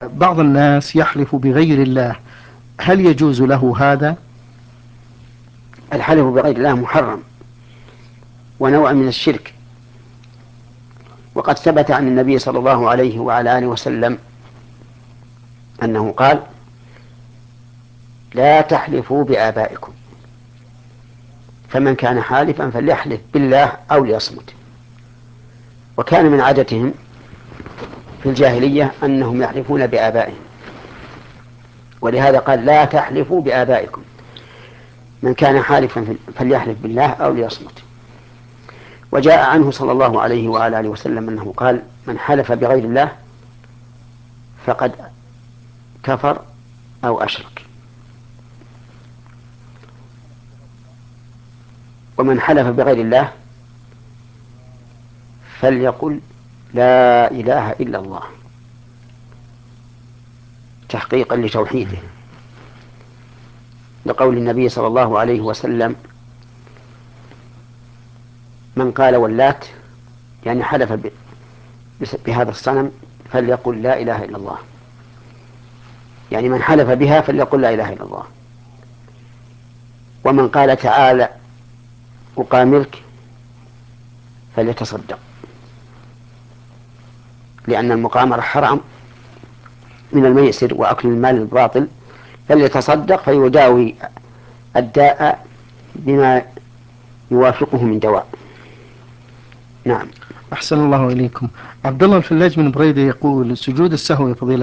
بعض الناس يحلف بغير الله، هل يجوز له هذا؟ الحلف بغير الله محرم ونوع من الشرك، وقد ثبت عن النبي صلى الله عليه وعلى آله وسلم أنه قال: لا تحلفوا بآبائكم، فمن كان حالفا فليحلف بالله أو ليصمت. وكان من عادتهم في الجاهلية أنهم يحلفون بآبائهم، ولهذا قال: لا تحلفوا بآبائكم، من كان حالفا فليحلف بالله أو ليصمت. وجاء عنه صلى الله عليه وعلى آله وسلم أنه قال: من حلف بغير الله فقد كفر أو أشرك. ومن حلف بغير الله فليقل لا إله إلا الله، تحقيقا لتوحيده، لقول النبي صلى الله عليه وسلم: من قال واللات، يعني حلف بهذا الصنم، فليقل لا إله إلا الله، يعني من حلف بها فليقل لا إله إلا الله. ومن قال تعالى أقامرك فليتصدق، لأن المقامرة حرام من الميسر وأكل المال الباطل، فليتصدق فيداوي الداء بما يوافقه من دواء. نعم. أحسن الله إليكم. عبد الله الفلاج من بريدة يقول: سجود السهو يا فضيلة